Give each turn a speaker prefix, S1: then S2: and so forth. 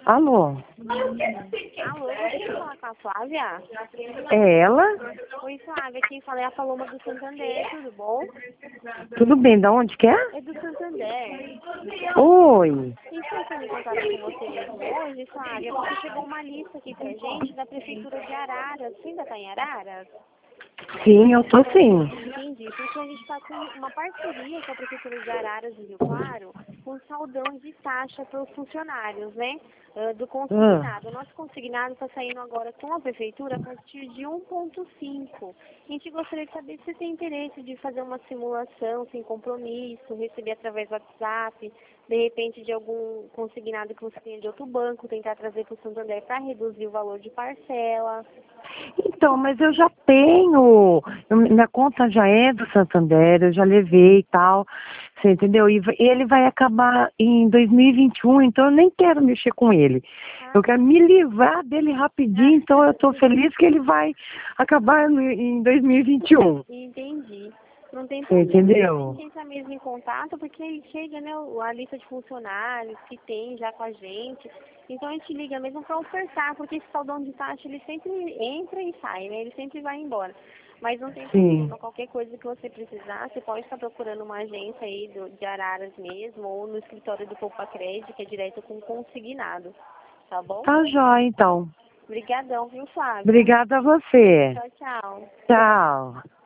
S1: Alô?
S2: Alô, deixa eu falar com a Flávia?
S1: É ela?
S2: Oi, Flávia, quem fala é a Paloma do Santander, tudo bom?
S1: Tudo bem, da onde que é?
S2: É do Santander.
S1: Oi.
S2: Então, eu estou em contato com você mesmo hoje, Flávia, porque chegou uma lista aqui pra gente da Prefeitura de Araras. Você ainda está em Araras?
S1: Sim, eu tô sim.
S2: Entendi, porque a gente está com uma parceria com a Prefeitura de Araras de Rio Claro, com saldão de taxa para os funcionários, né? Do consignado. O nosso consignado está saindo agora com a Prefeitura a partir de 1,5. A gente gostaria de saber se você tem interesse de fazer uma simulação sem compromisso, receber através do WhatsApp, de repente de algum consignado que você tenha de outro banco, tentar trazer para o Santander para reduzir o valor de parcela.
S1: Então, mas eu já tenho, minha conta já é do Santander, eu já levei e tal, você entendeu? E ele vai acabar em 2021, então eu nem quero mexer com ele. Eu quero me livrar dele rapidinho, então eu tô feliz que ele vai acabar em 2021.
S2: Entendi. Não tem
S1: Você
S2: problema. A
S1: entendeu?
S2: gente entra mesmo em contato porque aí chega, né, a lista de funcionários que tem já com a gente. Então a gente liga mesmo para ofertar, porque esse saldão de taxa ele sempre entra e sai, né? Ele sempre vai embora. Mas não tem
S1: Sim.
S2: problema. Qualquer coisa que você precisar, você pode estar procurando uma agência aí de Araras mesmo, ou no escritório do Poupa Crédito, que é direto com consignado. Tá bom?
S1: Tá jóia, então.
S2: Obrigadão, viu, Flávia?
S1: Obrigada a você.
S2: Tchau, tchau.
S1: Tchau.